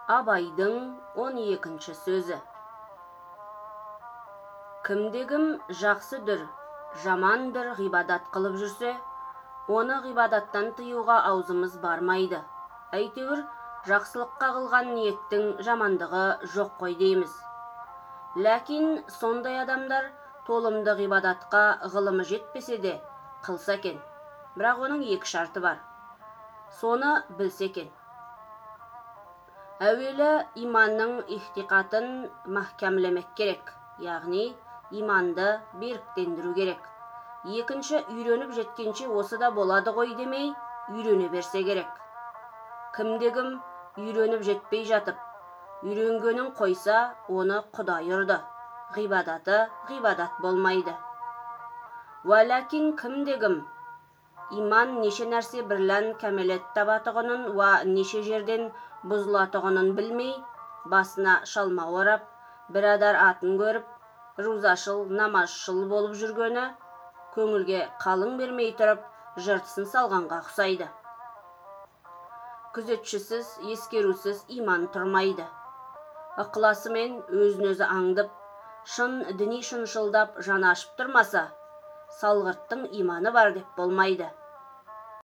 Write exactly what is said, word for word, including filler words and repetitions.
Абайдың он екінші сөзі. Кімде-кім жақсыдыр, жамандыр ғибадат қылып жүрсе, оны ғибадаттан тыюға аузымыз бармайды. Әйтеуір, жақсылыққа қылған ниеттің жамандығы жоқ қой дейміз. Ләкин сондай адамдар толымды ғибадатқа ғылымы жетпесе де қылса екен. Бірақ оның екі шарты бар. Соны білсе екен. Әуелі иманның ихтиқатын махкәмлемек керек, яғни иманды беріктендіру керек. Екінші, үйреніп жеткенше осы да болады ғой демей, үйрене берсе керек. Кімде-кім үйреніп жетпей жатып, үйренгенін қойса, оны Құдай ұрды. Ғибадаты ғибадат болмайды. Вәләкин кімде-кім иман неше нәрсе бірлән кәмелет табатығынын ва неше жерден бұзылатығынын білмей, басына шалма орап, бірадар атын көріп, рузашыл, намазшыл болып жүргені, көңілге қалың бермей тұрып, жыртысын салғанға ұқсайды. Күзетшісіз, ескерусіз иман тұрмайды. Ықыласымен өзін-өзі аңдып, шын діни шыншылдап жаны ашып тұрмаса, салғырттың иманы бар деп болмайды.